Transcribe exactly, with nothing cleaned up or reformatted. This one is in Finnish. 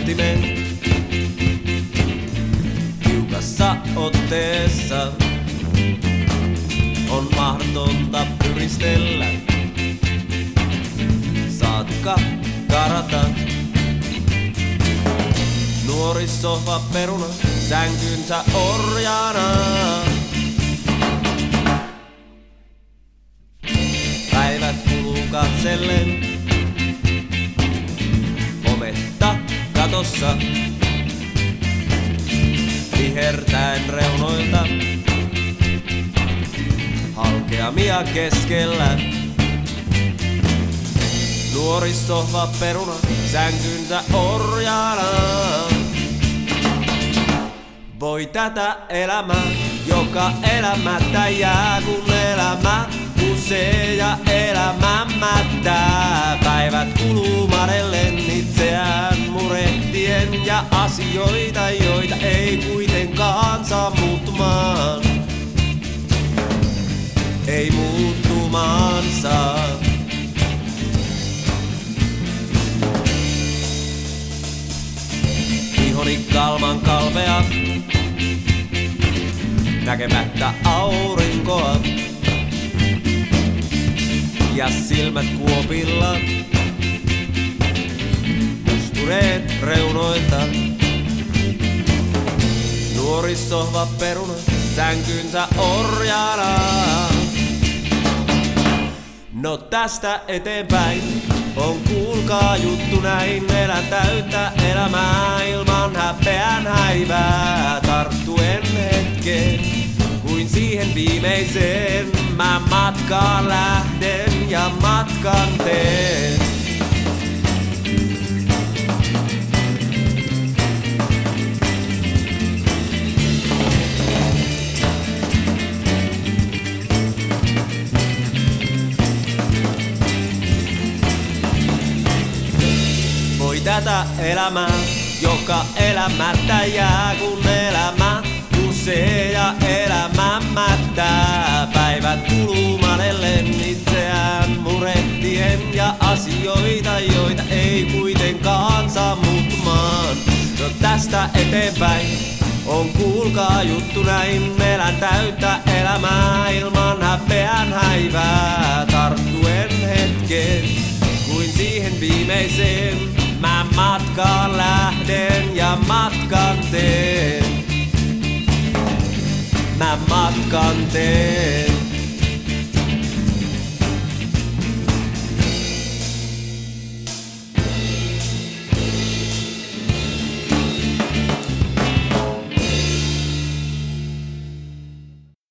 pohtimen. Tiukassa otteessa on mahdotonta pyristellä, saatika karata. Nuori sohva peruna sänkynsä orjana. Päivät kuluu katsellen hometta katossa, vihertäen reunoilta halkeamia keskellä. Nuori sohva peruna sänkynsä orjana. Voi tätä elämää, joka elämättä jää, kun elämä kusee ja elämä mättää. Päivät kuluu madellen itseään murehtien ja asioita, joita ei kuitenkaan saa muuttumaan. Ei muuttumaan saa. Ihoni kalman kalpea, näkemättä aurinkoa, ja silmät kuopilla, mustuneet reunoilta. Nuori sohva peruna sänkynsä orjana. No tästä eteenpäin on kuulkaa juttu näin, elän täyttä elämää ilman häpeän häivää. Tarttuen hetkeen kuin siihen viimeiseen, mä matkaan lähden ja matkan teen. Voi tätä elämää, joka elämättä jää, kun elämä kusee ja elämä mättää. Päivät kuluu madellen itseään murehtien ja asioita, joita ei kuitenkaan saa muuttumaan. No tästä eteenpäin on kuulkaa juttu näin, elän täyttä elämää ilman häpeän häivää. Tarttuen hetkeen kuin siihen viimeiseen, mä matkaan lähden ja matkan teen. Mä matkan teen.